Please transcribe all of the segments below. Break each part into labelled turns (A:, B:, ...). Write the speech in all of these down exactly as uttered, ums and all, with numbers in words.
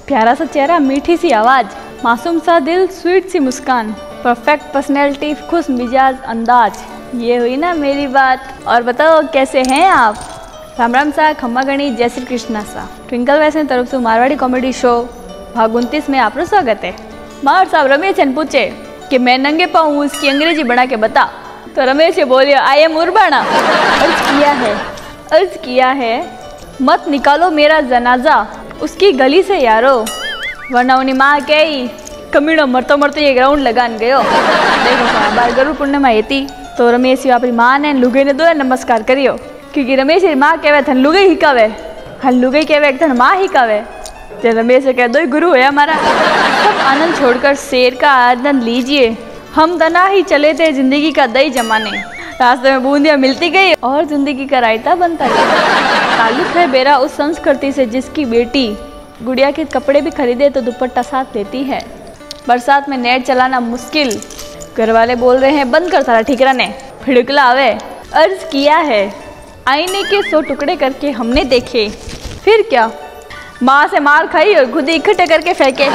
A: प्यारा सा चेहरा, मीठी सी आवाज़, मासूम सा दिल, स्वीट सी मुस्कान, परफेक्ट पर्सनैलिटी, खुश मिजाज अंदाज। ये हुई ना मेरी बात। और बताओ कैसे हैं आप? राम राम सा, खम्मा गणी, जय श्री कृष्णा सा। ट्विंकल वैसे तरफ से मारवाड़ी कॉमेडी शो भाग उनतीस में आपका स्वागत है। मार साहब रमेश ने पूछे कि मैं नंगे पाँव उसकी अंग्रेजी बना के बता, तो रमेश ये बोलिए आई एम उर्बाना। अर्ज किया है अर्ज किया है मत निकालो मेरा जनाजा उसकी गली से यारो, वरना उन्हें माँ कही कमीड़ो मरतो मरतो ये ग्राउंड लगान गयो। देखो साहब बार गरुड़ पूर्णिमा हेती तो रमेश अपनी माँ ने लुगाई ने दो नमस्कार करियो, क्योंकि रमेश माँ कहवे थन लुगाई हिकावे, हाँ लुगाई कहवे थन माँ हिकावे। तो रमेश कह दो गुरु है हमारा। सब आनंद छोड़कर शेर का आनंद लीजिए, हम तना ही चले थे जिंदगी का दही जमाने, रास्ते में बूंदियाँ मिलती गई और जिंदगी का रायता बनता गया। ताल्लुक है मेरा उस संस्कृति से जिसकी बेटी गुड़िया के कपड़े भी खरीदे तो दुपट्टा साथ देती है। बरसात में नेट चलाना मुश्किल, घर वाले बोल रहे हैं बंद कर सारा ठीकरा ने, फिड़कला आवे। अर्ज किया है आईने के सौ टुकड़े करके हमने देखे, फिर क्या माँ से मार खाई और खुद इकट्ठे करके फेंके।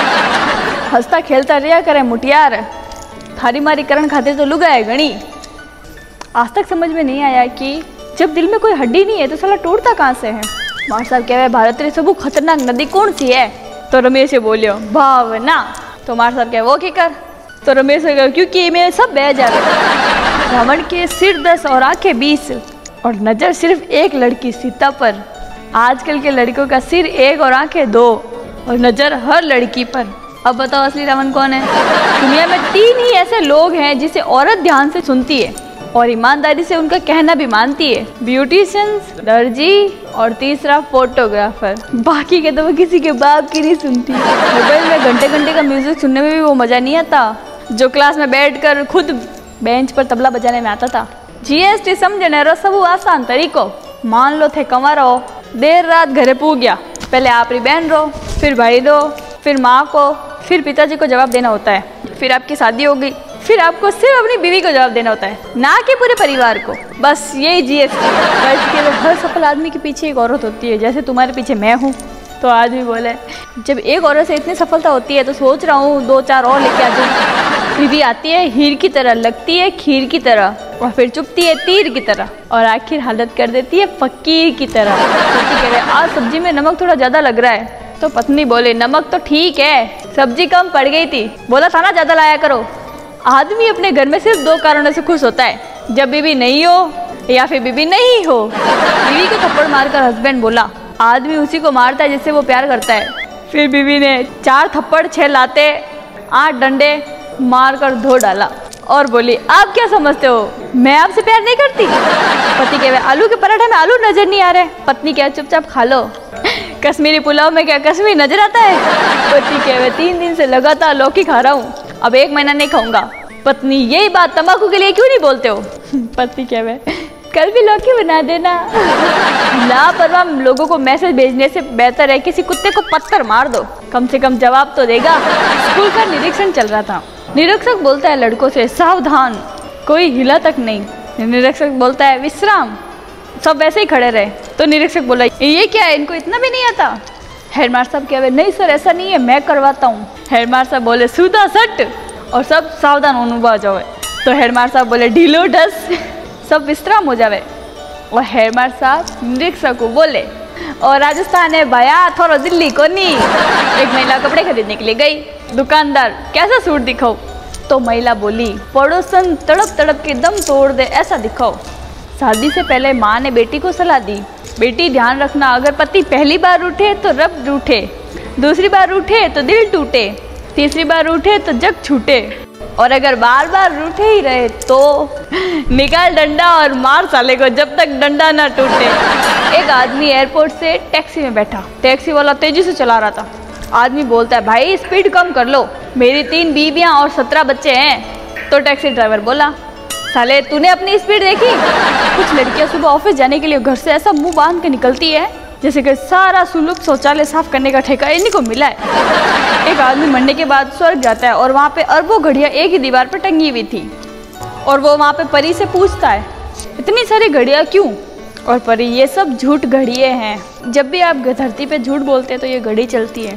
A: हंसता खेलता रिया करे मुटियार, थारी मारी करण खाते तो लुगा है गणी। आज तक समझ में नहीं आया कि जब दिल में कोई हड्डी नहीं है तो साला टूटता कहाँ से है। मार साहब कह रहे भारत री सबू खतरनाक नदी कौन सी है, तो रमेश बोलियो भावना। तो मार साहब कह वो की कर, तो रमेश कह क्योंकि मेरे सब बह जा रहे। रावण के सिर दस और आंखें बीस और नजर सिर्फ एक लड़की सीता पर। आजकल के लड़कों का सिर एक और आंखें दो और नजर हर लड़की पर। अब बताओ असली रावण कौन है? दुनिया में तीन ही ऐसे लोग हैं जिसे औरत ध्यान से सुनती है और ईमानदारी से उनका कहना भी मानती है, ब्यूटिशियंस, दर्जी और तीसरा फोटोग्राफर। बाकी के तो वो किसी के बाप की नहीं सुनती। मोबाइल में घंटे घंटे का म्यूजिक सुनने में भी वो मजा नहीं आता जो क्लास में बैठकर खुद बेंच पर तबला बजाने में आता था। जीएसटी समझने रो सब आसान तरीको। मान लो थे कंवारो, देर रात घरे पू गया, पहले आप री बहन रो, फिर भाई दो, फिर माँ को, फिर पिताजी को जवाब देना होता है, फिर आपकी शादी हो गई, फिर आपको सिर्फ अपनी बीवी को जवाब देना होता है, ना कि पूरे परिवार को। बस यही जीएसटी है। हर सफल आदमी के पीछे एक औरत होती है, जैसे तुम्हारे पीछे मैं हूँ। तो आदमी बोले जब एक औरत से इतनी सफलता होती है तो सोच रहा हूँ दो चार और लेके आ जाऊँ। बीवी आती है हीर की तरह, लगती है खीर की तरह और फिर चुपती है तीर की तरह और आखिर हालत कर देती है फकीर की तरह। पति कह रहे आज सब्जी में नमक थोड़ा ज्यादा लग रहा है, तो पत्नी बोले नमक तो ठीक है, सब्जी कम पड़ गई थी, बोला था ना ज्यादा लाया करो। आदमी अपने घर में सिर्फ दो कारणों से खुश होता है, जब बीवी नहीं हो या फिर बीवी नहीं हो। बीवी को थप्पड़ मारकर हस्बैंड बोला आदमी उसी को मारता है जिससे वो प्यार करता है। फिर बीवी ने चार थप्पड़ छह लाते आठ डंडे मारकर धो डाला और बोली आप क्या समझते हो मैं आपसे प्यार नहीं करती। पति कहे आलू के पराठे में आलू नजर नहीं आ रहे। पत्नी कहे चुपचाप खा लो। कश्मीरी पुलाव में क्या कश्मीर नजर आता है। पति कहे तीन दिन से लगातार लौकी खा रहा हूँ, अब एक महीना नहीं खाऊंगा। पत्नी यही बात तंबाकू के लिए क्यों नहीं बोलते हो। पति कहे कल भी लौकी बना देना। लापरवाह लोगों को मैसेज भेजने से बेहतर है किसी कुत्ते को पत्थर मार दो, कम से कम जवाब तो देगा। स्कूल का निरीक्षण चल रहा था, निरीक्षक बोलता है लड़कों से सावधान, कोई हिला तक नहीं। निरीक्षक बोलता है विश्राम, सब वैसे ही खड़े रहे। तो निरीक्षक बोला ये क्या है, इनको इतना भी नहीं आता। हेडमास्टर साहब कहे नहीं सर ऐसा नहीं है, मैं करवाता हूँ। हेडमास्टर साहब बोले सूदा सट और सब सावधान होने जावे। तो हेडमास्टर साहब बोले ढीलो ढस, सब विश्राम हो जावे। और हेडमास्टर साहब निरीक्षक को बोले और राजस्थान है भया थोड़ा दिल्ली को नहीं। एक महिला कपड़े खरीदने के लिए गई, दुकानदार कैसा सूट दिखाओ। तो महिला बोली पड़ोसन तड़प तड़प के दम तोड़ दे ऐसा दिखाओ। शादी से पहले माँ ने बेटी को सलाह दी बेटी ध्यान रखना अगर पति पहली बार उठे तो रब रूठे, दूसरी बार उठे तो दिल टूटे, तीसरी बार उठे तो जग छूटे और अगर बार बार रूठे ही रहे तो निकाल डंडा और मार साले को जब तक डंडा ना टूटे। एक आदमी एयरपोर्ट से टैक्सी में बैठा, टैक्सी वाला तेजी से चला रहा था। आदमी बोलता है भाई स्पीड कम कर लो, मेरी तीन बीवियां और सत्रह बच्चे हैं। तो टैक्सी ड्राइवर बोला साले तूने अपनी स्पीड देखी। कुछ लड़कियां सुबह ऑफिस जाने के लिए घर से ऐसा मुंह बांध के निकलती है जैसे कि सारा सुलूक शौचालय साफ करने का ठेका इन्हीं को मिला है। एक आदमी मरने के बाद स्वर्ग जाता है और वहाँ पे अरबों घड़ियाँ एक ही दीवार पर टंगी हुई थी और वो वहाँ पे परी से पूछता है इतनी सारी घड़ियाँ क्यों। और परी ये सब झूठ घड़ियाँ हैं, जब भी आप धरती पे झूठ बोलते हैं तो ये घड़ी चलती है।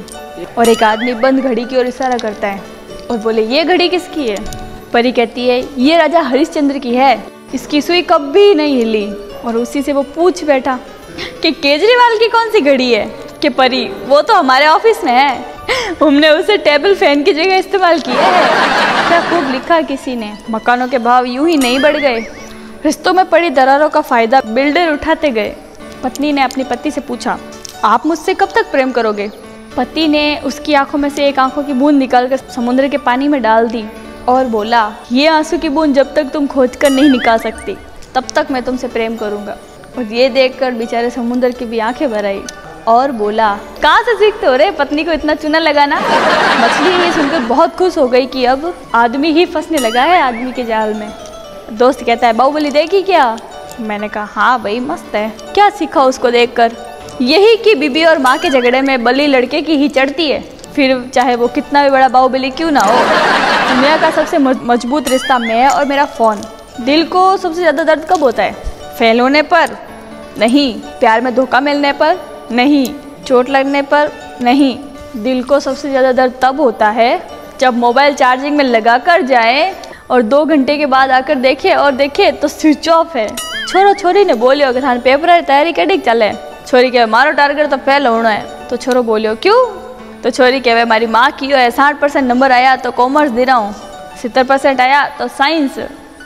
A: और एक आदमी बंद घड़ी की ओर इशारा करता है और बोले ये घड़ी किसकी है? परी कहती है ये राजा हरिश्चंद्र की है, इसकी सुई कभी नहीं हिली। और उसी से वो पूछ बैठा कि केजरीवाल की कौन सी घड़ी है? कि परी वो तो हमारे ऑफिस में है, हमने उसे टेबल फैन की जगह इस्तेमाल किया है। क्या खूब लिखा किसी ने। मकानों के भाव यूं ही नहीं बढ़ गए, रिश्तों में पड़ी दरारों का फायदा बिल्डर उठाते गए। पत्नी ने अपने पति से पूछा आप मुझसे कब तक प्रेम करोगे? पति ने उसकी आंखों में से एक आंखों की बूंद निकालकर समुद्र के पानी में डाल दी और बोला ये आंसू की बूंद जब तक तुम खोज कर नहीं निकाल सकती तब तक मैं तुमसे प्रेम करूंगा। और ये देखकर बेचारे समुद्र की भी आंखें भर आई और बोला कहाँ से सीखते हो रे पत्नी को इतना चूना लगाना? मछली ये सुनकर बहुत खुश हो गई कि अब आदमी ही फंसने लगा है आदमी के जाल में। दोस्त कहता है बाहुबली देखी क्या? मैंने कहा हाँ भाई मस्त है। क्या सीखा उसको देखकर? यही कि बीबी और माँ के झगड़े में बली लड़के की ही चढ़ती है, फिर चाहे वो कितना भी बड़ा बाहुबली क्यों ना हो। दुनिया का सबसे मजबूत रिश्ता मैं और मेरा फ़ोन। दिल को सबसे ज़्यादा दर्द कब होता है? फेल होने पर? नहीं। प्यार में धोखा मिलने पर? नहीं। चोट लगने पर? नहीं। दिल को सबसे ज़्यादा दर्द तब होता है जब मोबाइल चार्जिंग में लगा कर जाए और दो घंटे के बाद आकर देखे और देखे तो स्विच ऑफ है। छोरो छोरी ने बोलियो कि थाने पेपर की तैयारी कड़ी चले। छोरी कहे मारो टारगेट तो फेल होना है। तो छोरो बोलियो क्यों? तो छोरी कहे मारी माँ की है साठ परसेंट नंबर आया तो कॉमर्स दे रहा हूँ, सत्तर परसेंट आया तो साइंस,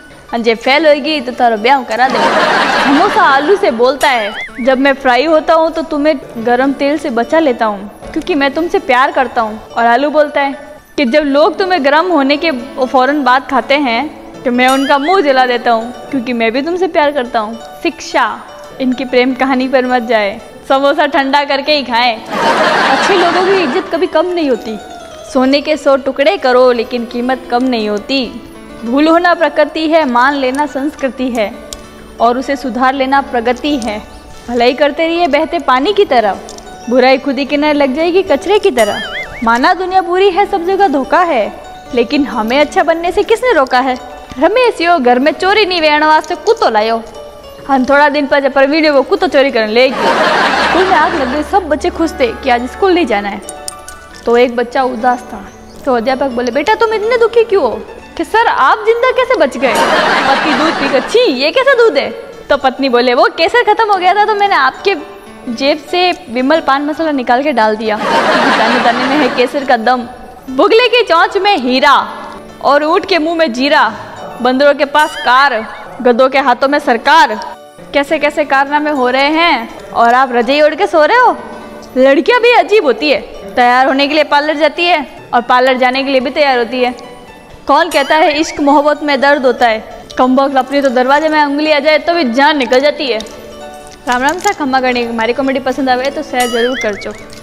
A: जे फेल होगी तो तारो ब्याह करा दे। समोसा आलू से बोलता है जब मैं फ्राई होता हूँ तो तुम्हें गरम तेल से बचा लेता हूँ क्योंकि मैं तुमसे प्यार करता हूँ। और आलू बोलता है कि जब लोग तुम्हें गर्म होने के फौरन बाद खाते हैं तो मैं उनका मुंह जला देता हूँ क्योंकि मैं भी तुमसे प्यार करता हूँ। शिक्षा इनकी प्रेम कहानी पर मत जाए, समोसा ठंडा करके ही खाएं। अच्छे लोगों की इज्जत कभी कम नहीं होती। सोने के सौ टुकड़े करो लेकिन कीमत कम नहीं होती। भूल होना प्रकृति है, मान लेना संस्कृति है और उसे सुधार लेना प्रगति है। भलाई करते रहिए बहते पानी की तरह, बुराई खुद ही किनारे लग जाएगी कचरे की तरह। माना दुनिया बुरी है, सब जगह धोखा है, लेकिन हमें अच्छा बनने से किसने रोका है? रमेश यो घर में चोरी नहीं वेण वास्ते कुत्तो लायो। हम थोड़ा दिन पर पर वीडियो वो कुत्तो चोरी करने ले गए। स्कूल में आग लग गई, सब बच्चे खुश थे कि आज स्कूल नहीं जाना है। तो एक बच्चा उदास था तो अध्यापक बोले बेटा तुम इतने दुखी क्यों हो? कि सर आप जिंदा कैसे बच गए? पति दूध पीकर छी ये कैसा दूध है? तो पत्नी बोले वो केसर खत्म हो गया था तो मैंने आपके जेब से विमल पान मसाला निकाल के डाल दिया। दाने दाने में है केसर का दम, बुगले की चोंच में हीरा और ऊंट के मुंह में जीरा, बंदरों के पास कार, गधों के हाथों में सरकार। कैसे कैसे कारनामे हो रहे हैं और आप रजाई ओढ़ के सो रहे हो। लड़कियां भी अजीब होती है, तैयार होने के लिए पार्लर जाती है और पार्लर जाने के लिए भी तैयार होती है। कौन कहता है इश्क मोहब्बत में दर्द होता है? कमबख्त अपनी तो दरवाजे में उंगली आ जाए तो भी जान निकल जाती है। राम राम सा खम्मा करनी। हमारी कॉमेडी पसंद आवे तो शेयर जरूर करजो।